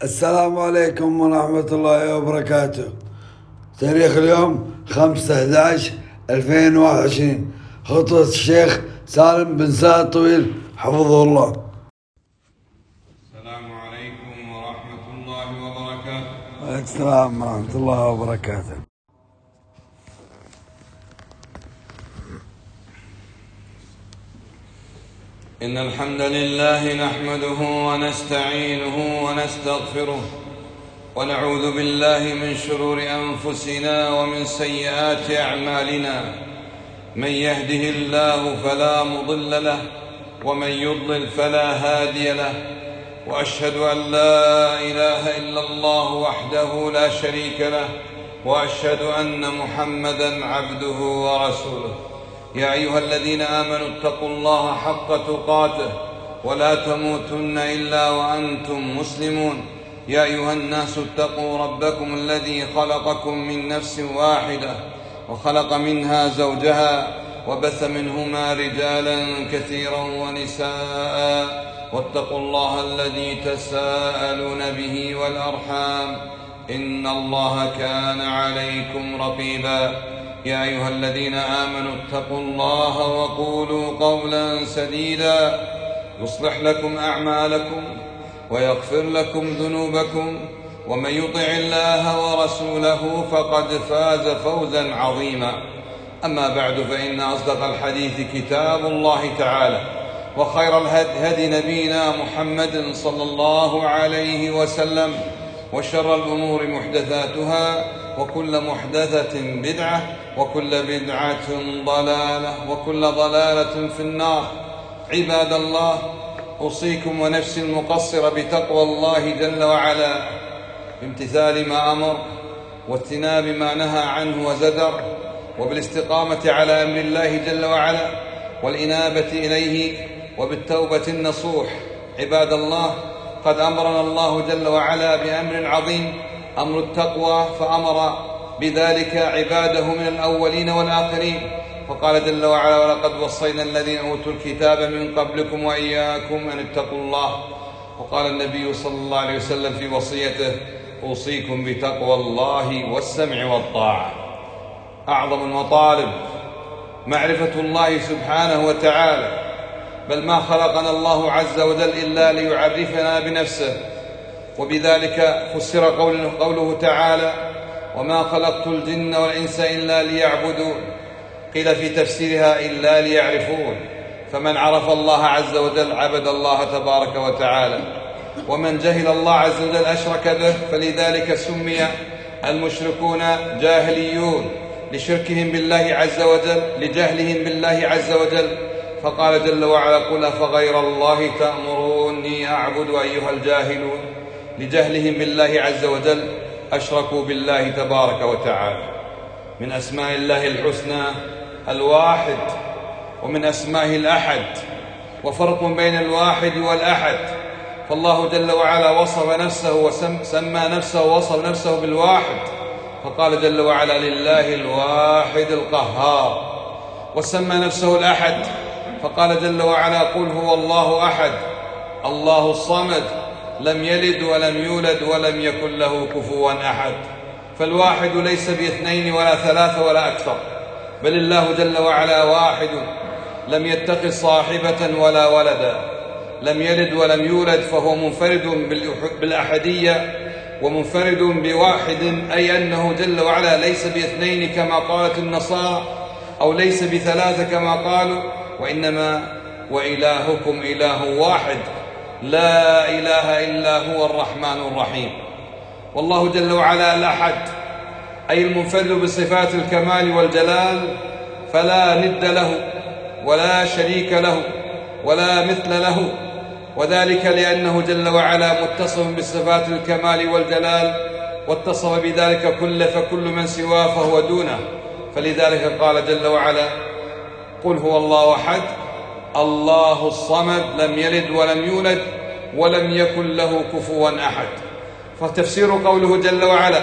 السلام عليكم ورحمة الله وبركاته. تاريخ اليوم 5/11/2021. خطوة الشيخ سالم بن سعد طويل حفظه الله. السلام عليكم ورحمة الله وبركاته. وعليكم السلام ورحمة الله وبركاته. إن الحمد لله نحمده ونستعينه ونستغفره ونعوذ بالله من شرور أنفسنا ومن سيئات أعمالنا. من يهده الله فلا مضل له ومن يضلل فلا هادي له، وأشهد أن لا إله إلا الله وحده لا شريك له، وأشهد أن محمدًا عبده ورسوله. يا أيها الذين آمنوا اتقوا الله حق تقاته ولا تموتن إلا وأنتم مسلمون. يا أيها الناس اتقوا ربكم الذي خلقكم من نفس واحدة وخلق منها زوجها وبث منهما رجالا كثيرا ونساء، واتقوا الله الذي تساءلون به والأرحام إن الله كان عليكم رقيبا. يا أيها الذين آمنوا اتقوا الله وقولوا قولا سديدا يصلح لكم أعمالكم ويغفر لكم ذنوبكم، ومن يطع الله ورسوله فقد فاز فوزا عظيما. أما بعد، فإن أصدق الحديث كتاب الله تعالى، وخير الهدي نبينا محمد صلى الله عليه وسلم، وشر الأمور محدثاتها، وكل محدثة بدعة، وكل بدعة ضلالة، وكل ضلالة في النار. عباد الله، أوصيكم ونفسي المقصرة بتقوى الله جل وعلا، بامتثال ما أمر واجتناب ما نهى عنه وزجر، وبالاستقامة على أمر الله جل وعلا والإنابة إليه، وبالتوبة النصوح. عباد الله، قد أمرنا الله جل وعلا بأمر عظيم، أمر التقوى، فأمر بذلك عباده من الأولين والآخرين، فقال جل وعلا: ولقد وصينا الذين أوتوا الكتاب من قبلكم وإياكم أن اتقوا الله. وقال النبي صلى الله عليه وسلم في وصيته: أوصيكم بتقوى الله والسمع والطاعة. أعظم المطالب معرفة الله سبحانه وتعالى، بل ما خلقنا الله عز وجل إلا ليعرفنا بنفسه، وبذلك فسر قوله تعالى: وما خلقت الجن والإنس إلا ليعبدون. قيل في تفسيرها: إلا ليعرفون. فمن عرف الله عز وجل عبد الله تبارك وتعالى، ومن جهل الله عز وجل أشرك به، فلذلك سمي المشركون جاهليون لشركهم بالله عز وجل، لجهلهم بالله عز وجل. فقال جل وعلا: قل أفغير الله تأمروني أعبد أيها الجاهلون. لجهلهم بالله عز وجل أشركوا بالله تبارك وتعالى. من أسماء الله الحسنى الواحد، ومن أسمائه الأحد، وفرق بين الواحد والأحد. فالله جل وعلا وصف نفسه وسمى نفسه ووصف نفسه بالواحد، فقال جل وعلا: لله الواحد القهار. وسمى نفسه الأحد، فقال جل وعلا: قل هو الله أحد الله الصمد لم يلد ولم يولد ولم يكن له كفوا أحد. فالواحد ليس باثنين ولا ثلاثة ولا أكثر، بل الله جل وعلا واحد، لم يتخذ صاحبة ولا ولدا، لم يلد ولم يولد، فهو منفرد بالأحدية ومنفرد بواحد، أي أنه جل وعلا ليس باثنين كما قالت النصارى، أو ليس بثلاثة كما قالوا، وإنما وإلهكم إله واحد لا إله إلا هو الرحمن الرحيم. والله جل وعلا الأحد، أي المنفرد بصفات الكمال والجلال، فلا ند له ولا شريك له ولا مثل له، وذلك لأنه جل وعلا متصف بصفات الكمال والجلال، واتصف بذلك كله، فكل من سواه فهو دونه. فلذلك قال جل وعلا: قل هو الله أحد الله الصمد لم يلد ولم يولد ولم يكن له كفوا أحد. فتفسير قوله جل وعلا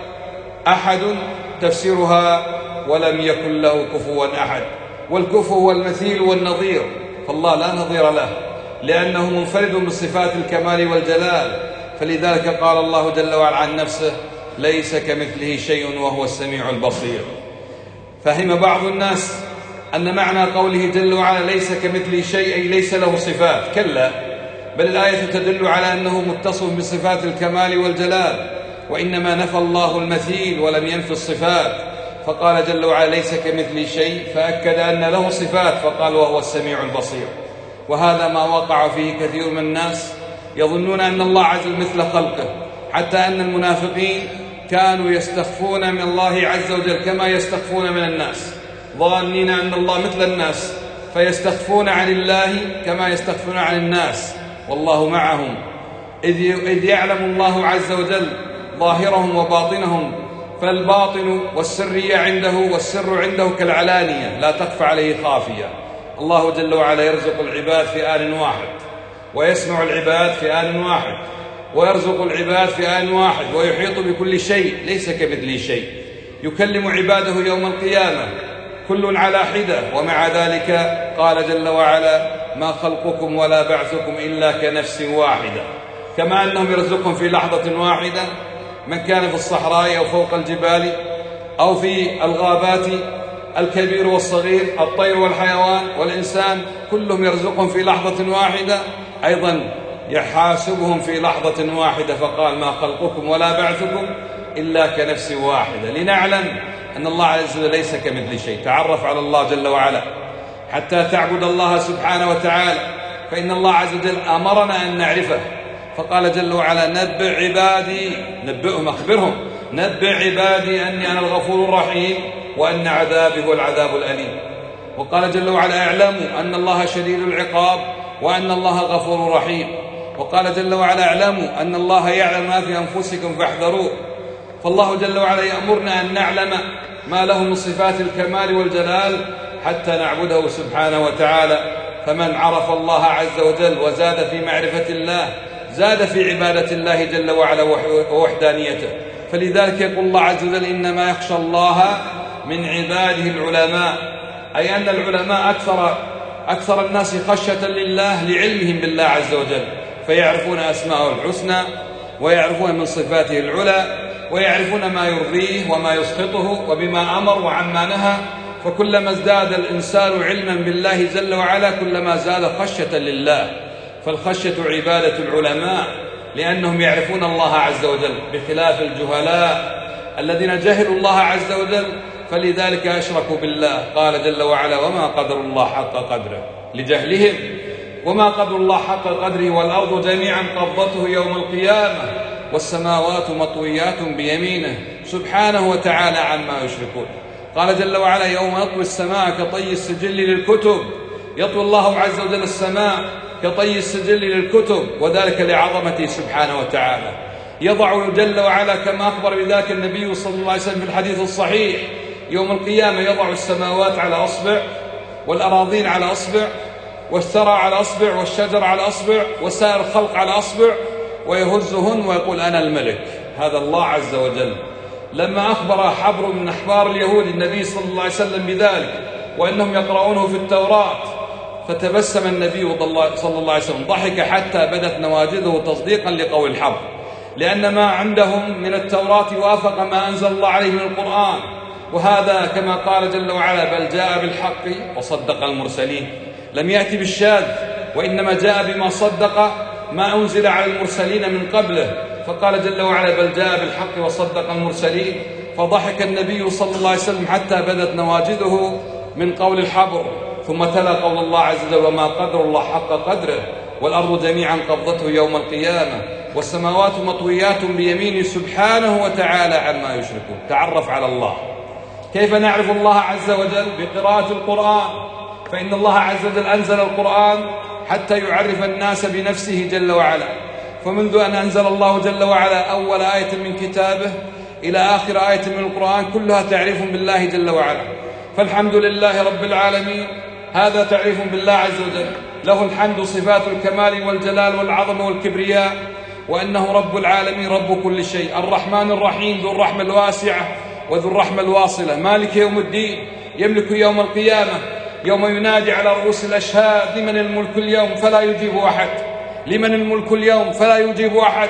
أحد، تفسيرها ولم يكن له كفوا أحد. والكفو هو المثيل والنظير، فالله لا نظير له، لأنه منفرد بصفات الكمال والجلال، فلذلك قال الله جل وعلا عن نفسه: ليس كمثله شيء وهو السميع البصير. فهم بعض الناس أن معنى قوله جل وعلا ليس كمثله شيء أي ليس له صفات، كلا، بل الآية تدل على أنه متصف بصفات الكمال والجلال، وإنما نفى الله المثيل ولم ينفي الصفات، فقال جل وعلا ليس كمثله شيء، فأكد أن له صفات فقال وهو السميع البصير. وهذا ما وقع فيه كثير من الناس، يظنون أن الله عز وجل مثل خلقه، حتى أن المنافقين كانوا يستخفون من الله عز وجل كما يستخفون من الناس، ظانين أن الله مثل الناس، فيستخفون عن الله كما يستخفون عن الناس، والله معهم، إذ يعلم الله عز وجل ظاهرهم وباطنهم، فالباطن والسرية عنده والسر عنده كالعلانية لا تخفى عليه خافية. الله جل وعلا يرزق العباد في آن واحد، ويسمع العباد في آن واحد، ويرزق العباد في آن واحد، ويحيط بكل شيء، ليس كمثله شيء. يكلم عباده يوم القيامة كل على حدة، ومع ذلك قال جل وعلا: ما خلقكم ولا بعثكم إلا كنفس واحدة. كما أنهم يرزقهم في لحظة واحدة، من كان في الصحراء أو فوق الجبال أو في الغابات، الكبير والصغير، الطير والحيوان والإنسان، كلهم يرزقهم في لحظة واحدة، أيضا يحاسبهم في لحظة واحدة، فقال: ما خلقكم ولا بعثكم إلا كنفس واحدة، لنعلم أن الله عز وجل ليس كمثل شيء. تعرف على الله جل وعلا حتى تعبد الله سبحانه وتعالى، فإن الله عز وجل أمرنا أن نعرفه، فقال جل وعلا: نبئ عبادي، نبئهم، أخبرهم، نبئ عبادي أني أنا الغفور الرحيم وأن عذابي هو العذاب الأليم. وقال جل وعلا: اعلموا أن الله شديد العقاب وأن الله غفور رحيم. وقال جل وعلا: اعلموا أن الله يعلم ما في أنفسكم فاحذروه. فالله جل وعلا يأمرنا أن نعلم ما له من صفات الكمال والجلال حتى نعبده سبحانه وتعالى. فمن عرف الله عز وجل وزاد في معرفة الله زاد في عبادة الله جل وعلا ووحدانيته. فلذلك يقول الله عز وجل: إنما يخشى الله من عباده العلماء، أي أن العلماء أكثر الناس خشية لله لعلمهم بالله عز وجل، فيعرفون أسماءه الحسنى، ويعرفون من صفاته العلى، ويعرفون ما يرضيه وما يسخطه، وبما أمر وعما نهى. فكلما ازداد الإنسان علما بالله جل وعلا كلما زاد خشية لله. فالخشية عبادة العلماء، لأنهم يعرفون الله عز وجل، بخلاف الجهلاء الذين جهلوا الله عز وجل فلذلك أشركوا بالله. قال جل وعلا: وما قدر الله حق قدره، لجهلهم. وما قدر الله حق قدره والأرض جميعا قبضته يوم القيامة والسماوات مطويات بيمينه سبحانه وتعالى عما يشركون. قال جل وعلا: يوم يطوي السماء كطي السجل للكتب. يطوي الله عز وجل السماء كطي السجل للكتب، وذلك لعظمته سبحانه وتعالى. يضع جل وعلا كما أخبر بذلك النبي صلى الله عليه وسلم في الحديث الصحيح: يوم القيامة يضع السماوات على أصبع، والأراضين على أصبع، والثرى على أصبع، والشجر على أصبع، وسائر الخلق على أصبع، ويهزهن ويقول: أنا الملك. هذا الله عز وجل. لما أخبر حبر من أحبار اليهود النبي صلى الله عليه وسلم بذلك، وأنهم يقرؤونه في التوراة، فتبسم النبي صلى الله عليه وسلم، ضحك حتى بدت نواجذه تصديقا لقول الحبر، لأن ما عندهم من التوراة وافق ما أنزل الله عليه من القرآن. وهذا كما قال جل وعلا: بل جاء بالحق وصدق المرسلين. لم يأتي بالشاذ، وإنما جاء بما صدق ما أنزل على المرسلين من قبله. فقال جل وعلا: بل جاء بالحق وصدق المرسلين. فضحك النبي صلى الله عليه وسلم حتى بدت نواجذه من قول الحبر. ثم تلا قول الله عز وجل: وما قدر الله حق قدره والأرض جميعا قبضته يوم القيامة والسماوات مطويات بيمينه سبحانه وتعالى عما يشركون. تعرف على الله. كيف نعرف الله عز وجل؟ بقراءة القرآن، فإن الله عز وجل أنزل القرآن حتى يعرف الناس بنفسه جل وعلا. فمنذ أن أنزل الله جل وعلا أول آية من كتابه إلى آخر آية من القرآن كلها تعريف بالله جل وعلا. فالحمد لله رب العالمين، هذا تعريف بالله عز وجل، له الحمد صفات الكمال والجلال والعظمة والكبرياء، وأنه رب العالمين رب كل شيء. الرحمن الرحيم، ذو الرحمة الواسعة وذو الرحمة الواصلة، مالك يوم الدين، يملك يوم القيامة، يوم ينادي على رؤوس الأشهاد: لمن الملك اليوم فلا يجيب أحد، لمن الملك اليوم فلا يجيب أحد،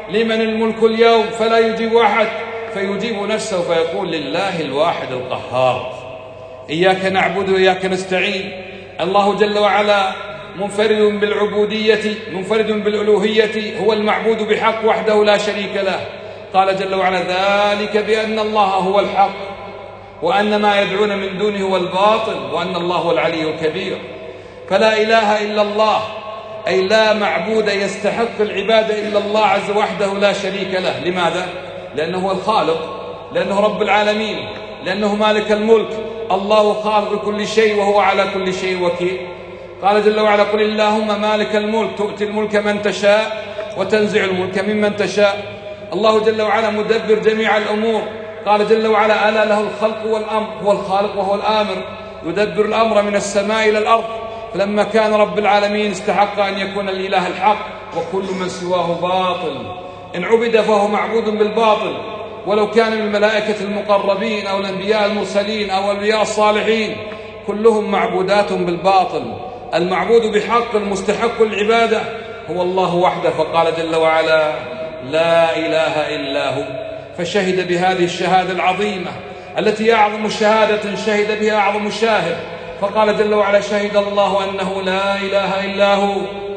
لمن الملك اليوم؟ فلا يجيب أحد، فيجيب نفسه فيقول لله الواحد القهار. إياك نعبد وإياك نستعين. الله جل وعلا منفرد بالعبودية، منفرد بالألوهية، هو المعبود بحق وحده لا شريك له. قال جل وعلا: ذلك بأن الله هو الحق وأن ما يدعون من دونه هو الباطل وأن الله هو العلي الكبير. فلا إله إلا الله، أي لا معبود يستحق العبادة إلا الله عز وحده لا شريك له. لماذا؟ لأنه هو الخالق، لأنه رب العالمين، لأنه مالك الملك. الله خالق كل شيء وهو على كل شيء وكيل. قال جل وعلا: قل اللهم مالك الملك تؤتي الملك من تشاء وتنزع الملك ممن تشاء. الله جل وعلا مدبر جميع الأمور. قال جل وعلا: ألا له الخلق والأمر. هو الخالق وهو الآمر، يدبر الأمر من السماء إلى الأرض. فلما كان رب العالمين استحق أن يكون الإله الحق، وكل من سواه باطل. إن عبد فهو معبود بالباطل، ولو كان من الملائكة المقربين أو الأنبياء المرسلين أو الأولياء الصالحين، كلهم معبودات بالباطل. المعبود بحق المستحق العبادة هو الله وحده. فقال جل وعلا: لا إله إلا هو. فشهد بهذه الشهادة العظيمة التي أعظم شهادة شهد بها أعظم شاهد. فقال جل وعلا: شهد الله أنه لا إله إلا هو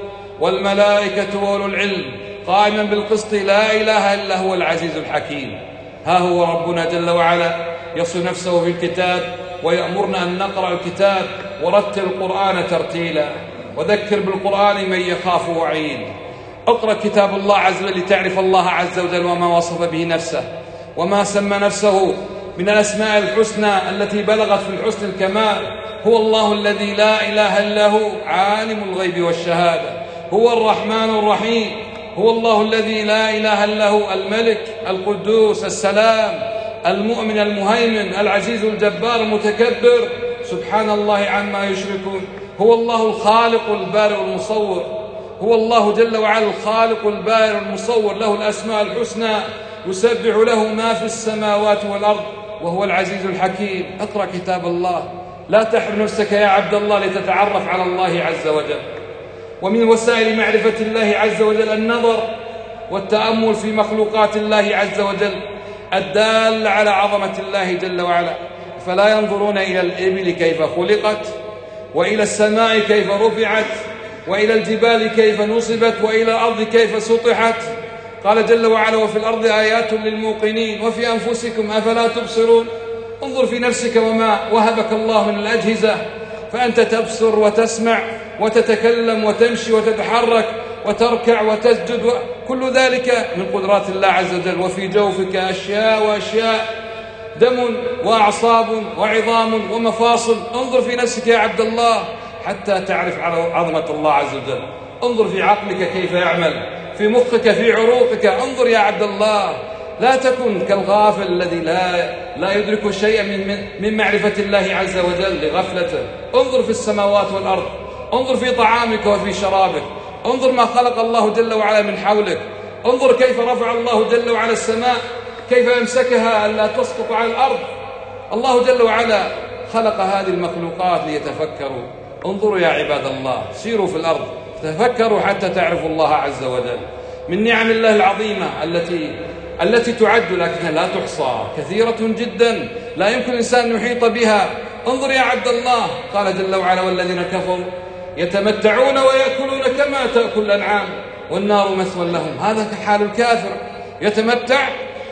والملائكة وأولو العلم قائما بالقسط لا إله إلا هو العزيز الحكيم. ها هو ربنا جل وعلا يصف نفسه في الكتاب ويأمرنا أن نقرأ الكتاب ورتل القرآن ترتيلا وذكر بالقرآن من يخاف وعيد. اقرأ كتاب الله عز وجل لتعرف الله عز وجل وما وصف به نفسه وما سمى نفسه من الأسماء الحسنى التي بلغت في الحسن الكمال. هو الله الذي لا إله إلا هو عالم الغيب والشهادة، هو الرحمن الرحيم. هو الله الذي لا إله إلا هو الملك القدوس السلام المؤمن المهيمن العزيز الجبار المتكبر، سبحان الله عما يشركون. هو الله الخالق البارئ المصور. هو الله جل وعلا الخالق البارئ المصور، له الأسماء الحسنى، يسبح له ما في السماوات والأرض، وهو العزيز الحكيم. اقرأ كتاب الله، لا تحرم نفسك يا عبد الله لتتعرف على الله عز وجل. ومن وسائل معرفة الله عز وجل النظر والتأمل في مخلوقات الله عز وجل الدال على عظمة الله جل وعلا. فلا ينظرون إلى الإبل كيف خلقت، وإلى السماء كيف رفعت، وإلى الجبال كيف نصبت، وإلى الأرض كيف سطحت. قال جل وعلا: وفي الأرض آيات للموقنين وفي أنفسكم أفلا تبصرون. انظر في نفسك وما وهبك الله من الأجهزة، فأنت تبصر وتسمع وتتكلم وتمشي وتتحرك وتركع وتسجد، كل ذلك من قدرات الله عز وجل. وفي جوفك أشياء وأشياء، دم وأعصاب وعظام ومفاصل. انظر في نفسك يا عبد الله حتى تعرف عظمة الله عز وجل. انظر في عقلك كيف يعمل، في مخك، في عروقك. انظر يا عبد الله، لا تكن كالغافل الذي لا يدرك شيئا من معرفة الله عز وجل لغفلته. انظر في السماوات والأرض، انظر في طعامك وفي شرابك، انظر ما خلق الله جل وعلا من حولك. انظر كيف رفع الله جل وعلا السماء، كيف أمسكها ألا تسقط على الأرض. الله جل وعلا خلق هذه المخلوقات ليتفكروا. انظروا يا عباد الله، سيروا في الأرض، تفكروا حتى تعرفوا الله عز وجل. من نعم الله العظيمة التي تعد لكنها لا تحصى، كثيرة جدا لا يمكن الإنسان أن يحيط بها. انظر يا عبد الله، قال جل وعلا: والذين كفروا يتمتعون ويأكلون كما تأكل الأنعام والنار مثوى لهم. هذا حال الكافر، يتمتع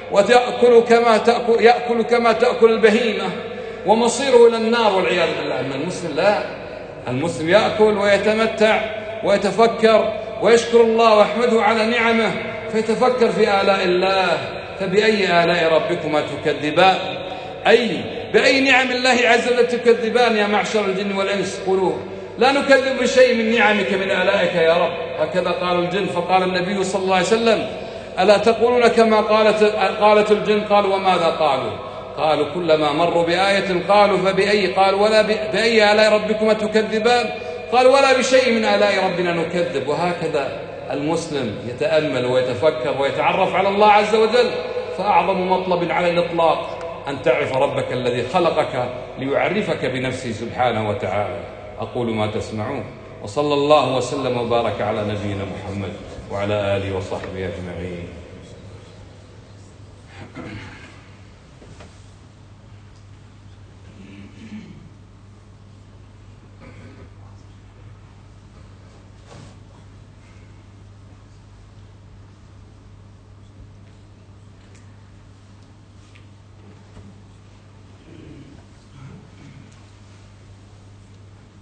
يأكل كما تأكل البهيمة، ومصيره إلى النار والعياذ بالله. أما المسلم لا، المسلم يأكل ويتمتع ويتفكر ويشكر الله ويحمده على نعمه، فيتفكر في آلاء الله. فبأي آلاء ربكما تكذبان؟ بأي نعم الله عز وجل تكذبان يا معشر الجن والإنس؟ قولوا لا نكذب بشيء من نعمك من آلائك يا رب. هكذا قال الجن. فقال النبي صلى الله عليه وسلم: ألا تقولون كما قالت الجن؟ قالوا: وماذا قالوا؟ قالوا: كلما مروا بآية قالوا: فبأي؟ قال: ولا بأي آلاء ربكما تكذبان؟ قال: ولا بشيء من آلاء ربنا نكذب. وهكذا المسلم يتأمل ويتفكر ويتعرف على الله عز وجل. فأعظم مطلب على الإطلاق أن تعرف ربك الذي خلقك ليعرفك بنفسه سبحانه وتعالى. أقول ما تسمعون، وصلى الله وسلم وبارك على نبينا محمد وعلى آله وصحبه أجمعين.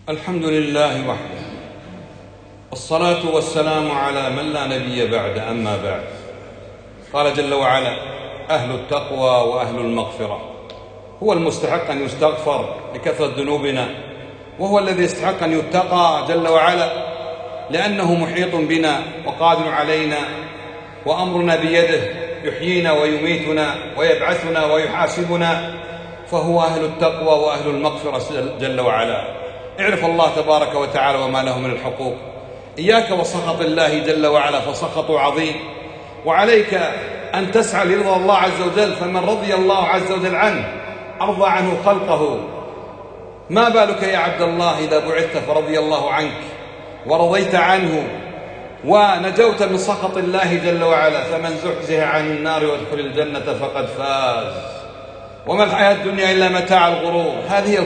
الحمد لله وحده، والصلاة والسلام على من لا نبي بعد. أما بعد، قال جل وعلا: أهل التقوى وأهل المغفرة. هو المستحق أن يستغفر لكثرة ذنوبنا، وهو الذي يستحق أن يتقى جل وعلا، لأنه محيط بنا وقادر علينا، وأمرنا بيده، يحيينا ويميتنا ويبعثنا ويحاسبنا، فهو أهل التقوى وأهل المغفرة جل وعلا. اعرف الله تبارك وتعالى وما له من الحقوق. إياك وسخط الله جل وعلا، فسخطه عظيم، وعليك أن تسعى لرضا الله عز وجل، فمن رضي الله عز وجل عنه أرضى عنه خلقه. ما بالك يا عبد الله إذا بعثت فرضي الله عنك ورضيت عنه ونجوت من سخط الله جل وعلا، فمن زحزح عن النار وادخل الجنة فقد فاز. وما الحياة الدنيا إلا متاع الغرور. هذه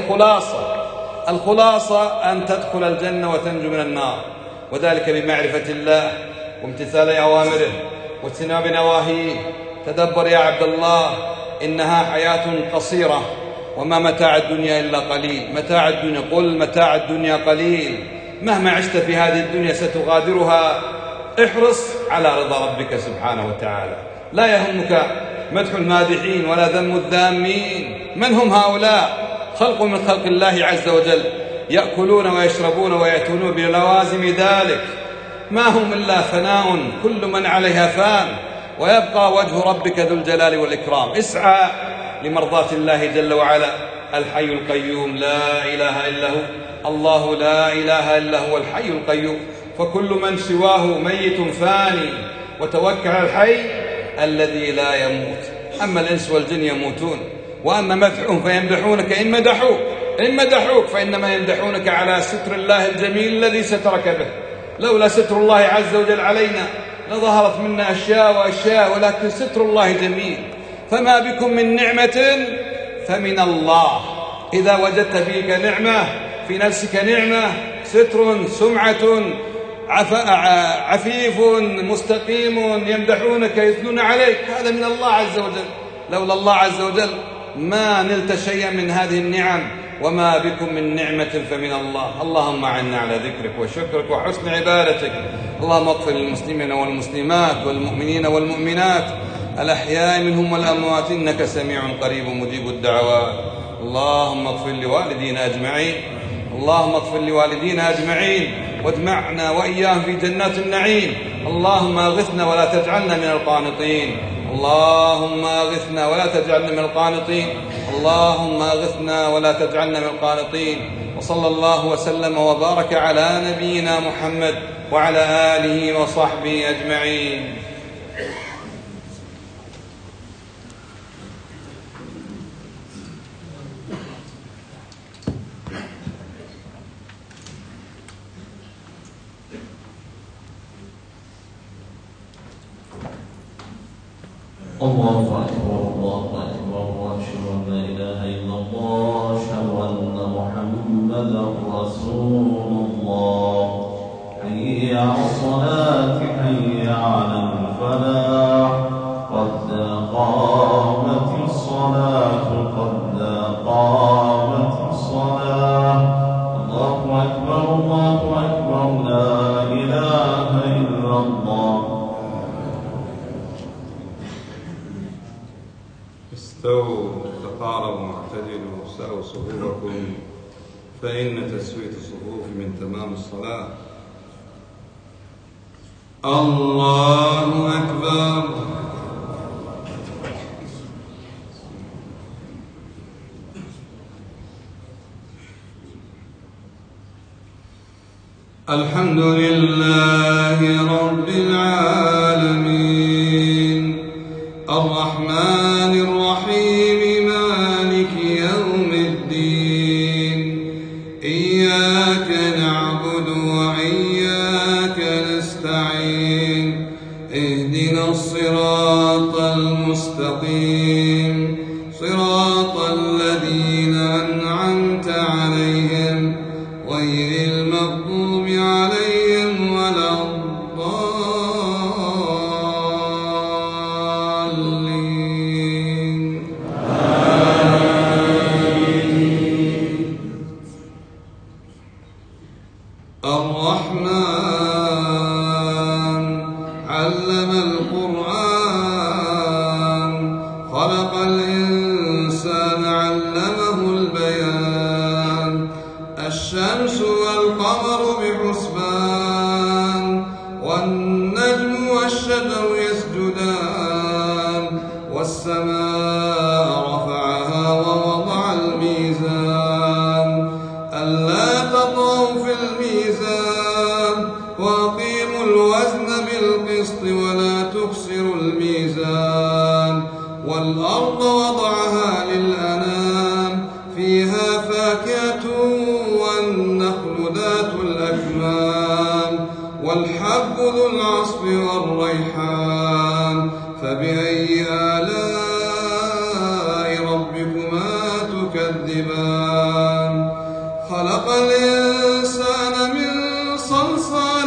الخلاصة أن تدخل الجنة وتنجو من النار، وذلك بمعرفة الله وامتثال أوامره واجتناب نواهيه. تدبر يا عبد الله، إنها حياة قصيرة، وما متاع الدنيا إلا قليل. متاع الدنيا، قل متاع الدنيا قليل، مهما عشت في هذه الدنيا ستغادرها. احرص على رضا ربك سبحانه وتعالى. لا يهمك مدح المادحين ولا ذم الذامين. من هم هؤلاء؟ خلق من خلق الله عز وجل، يأكلون ويشربون ويأتون بلوازم ذلك، ما هم إلا فناء، كل من عليها فان، ويبقى وجه ربك ذو الجلال والإكرام. اسعى لمرضاة الله جل وعلا، الحي القيوم لا إله إلا هو، الله لا إله إلا هو الحي القيوم، فكل من سواه ميت فاني، وتوكل على الحي الذي لا يموت. أما الإنس والجن يموتون، وأما مدحهم فيمدحونك إن مدحوك فإنما يمدحونك على ستر الله الجميل الذي سترك به. لولا ستر الله عز وجل علينا لظهرت منا أشياء وأشياء، ولكن ستر الله جميل. فما بكم من نعمة فمن الله. إذا وجدت فيك نعمة، في نفسك نعمة، ستر، سمعة، عفيف مستقيم، يمدحونك يثنون عليك، هذا من الله عز وجل. لولا الله عز وجل ما نلت شيئا من هذه النعم. وما بكم من نعمة فمن الله. اللهم أعنا على ذكرك وشكرك وحسن عبادتك. اللهم اغفر للمسلمين والمسلمات والمؤمنين والمؤمنات الأحياء منهم والأموات، إنك سميع قريب مجيب الدعوات. اللهم اغفر لوالدينا أجمعين، اللهم اغفر لوالدينا أجمعين، واجمعنا وإياهم في جنات النعيم. اللهم أغثنا ولا تجعلنا من القانطين، اللهم أغثنا ولا تجعلنا من القانطين، اللهم أغثنا ولا تجعلنا من القانطين. وصلى الله وسلم وبارك على نبينا محمد وعلى آله وصحبه أجمعين. الله أكبر الله أكبر، وأشهد أن لا إله إلا الله، أشهد أن محمدا رسول الله. حي على الصلاة، حي على الفلاح، قد قامت الصلاة، قد قامت الصلاة. الله أكبر الله أكبر، لا إله إلا الله. استووا تقاربوا واعتدلوا، ساووا صفوفكم، فإن تسوية الصفوف من تمام الصلاة. الله أكبر. الحمد لله رب العالمين، الرحمن الرحيم، مالك يوم الدين. إياك نعبد وإياك نستعين، اهدنا الصراط المستقيم، صراط الذين أنعمت عليهم غير المغضوب عليهم ولا الضالين. آمين. والميزان والأرض وضعها للأنام فيها فاكهة والنخل ذات الأكمام والحب ذو العصف والريحان فبأي آلاء ربكما تكذبان خلق الإنسان من صلصال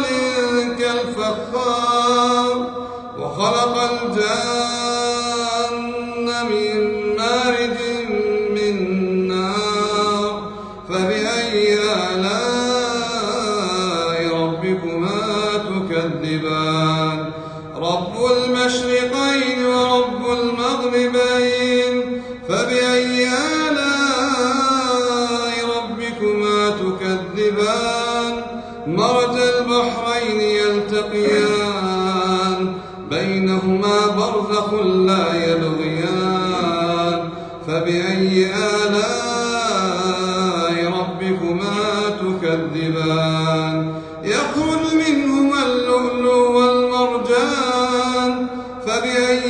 كالفخار وخلق الجن من مارج من نار فبأي آلاء ربكما تكذبان رب المشرقين ورب المغربين فبأي آلاء ربكما تكذبان مرج البحرين يلتقيان بينهما برزخ لا يبغيان فبأي آلاء ربكما تكذبان يخرج منهما اللؤلؤ والمرجان فبأي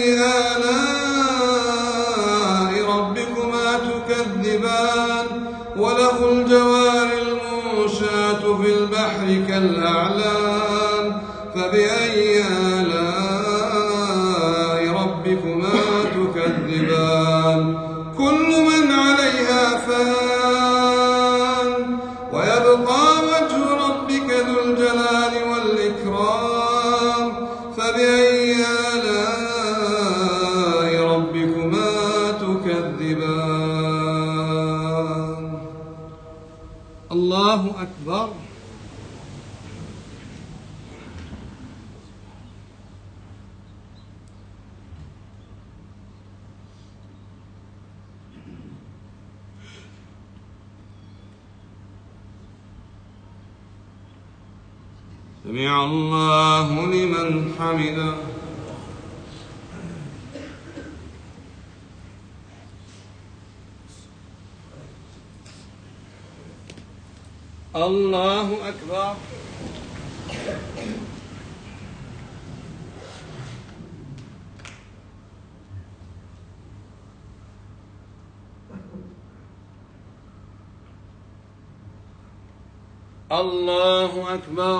آلاء ربكما تكذبان وله الجوار المنشآت في البحر كالأعلام فبأي آلاء ربكما تكذبان كل من عليها فان ويبقى وجه ربك ذو الجلال والإكرام فبأي آلاء ربكما تكذبان الله أكبر سمع الله لمن حمده الله أكبر الله أكبر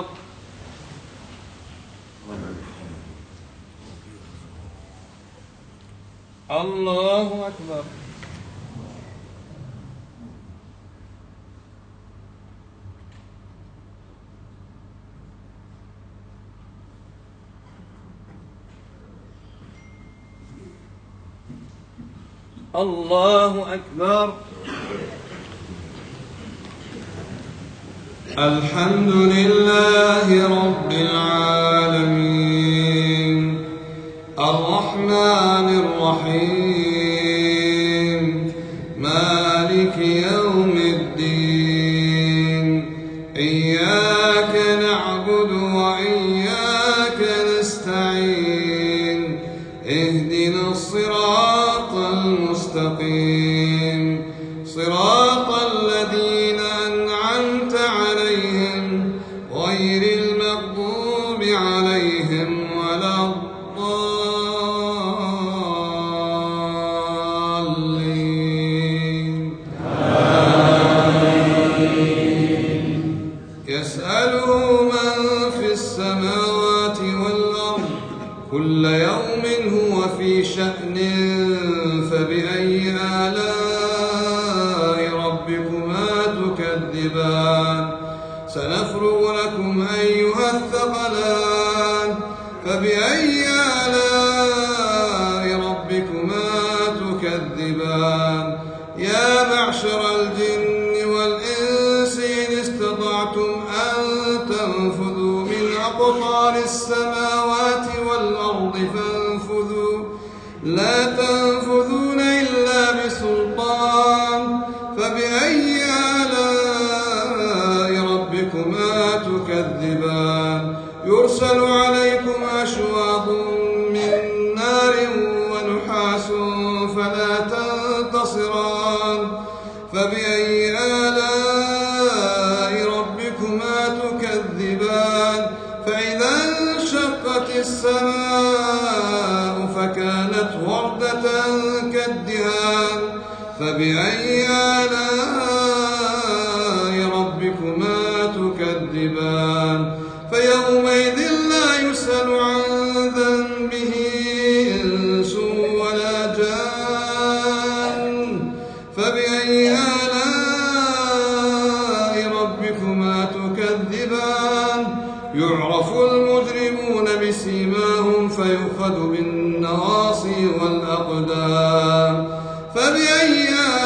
الله أكبر الله أكبر الحمد لله رب العالمين الرحمن الرحيم مالك يوم الدين إياك نعبد وإياك نستعين اهدنا الصراط المستقيم صراط الذين أنعمت عليهم غير المغضوب عليهم ولا الضالين يسأله من في السماوات والأرض كل يوم هو في شأن فبأي آلاء ربكما تكذبان سنفرغ لكم أيها الثقلان فبأي آلاء ربكما تكذبان يا معشر الجن والإنس إن استطعتم أن تنفذوا من أقطار السماوات والأرض فانفذوا لا تنفذون إلا بسلطان فبأي آلاء ربكما تكذبان يرسل عليكم أشواظ من نار ونحاس فلا تنتصران فبأي آلاء ربكما تكذبان فإذا انشقت السماء وردة كالدهان فبأي آلاء ربكما تكذبان فيومئذ لا يسأل عن ذنبه إنس ولا جان فبأي آلاء ربكما تكذبان يعرف المجرمون بسيماهم فيؤخذ بالنواصي والأقدام فبأي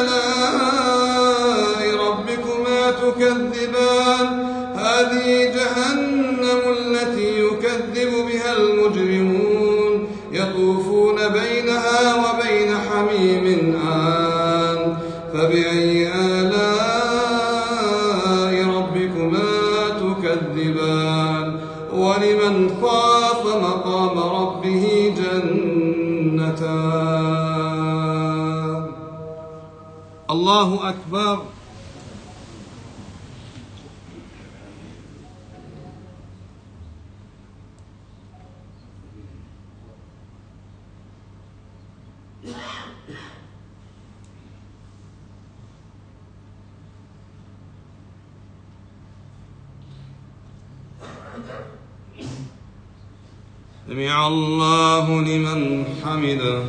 آلاء ربكما تكذبان هذه جهنم التي يكذب بها المجرمون يطوفون بينها وبين حميم آن فبأي آلاء ربكما تكذبان ولمن خاف مقام ربه جنتان الله أكبر سمع الله لمن حمده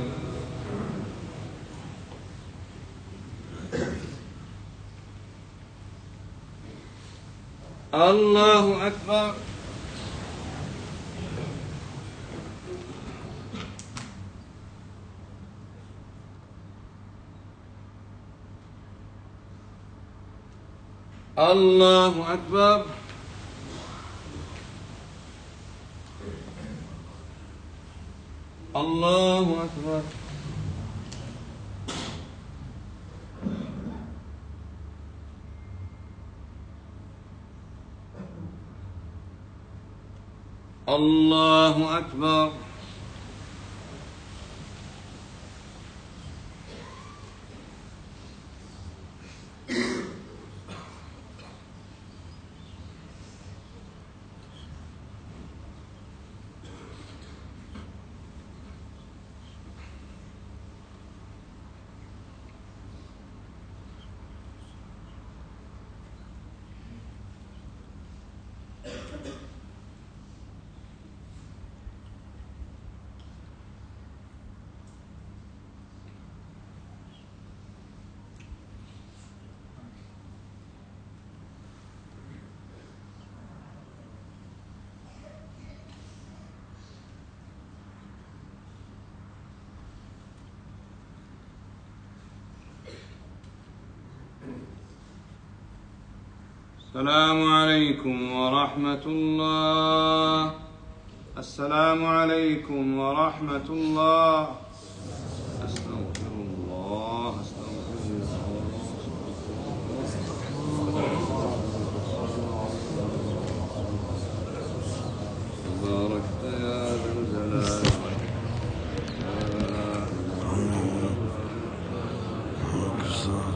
الله أكبر الله أكبر الله أكبر الله أكبر السلام عليكم ورحمة الله. السلام عليكم ورحمة الله.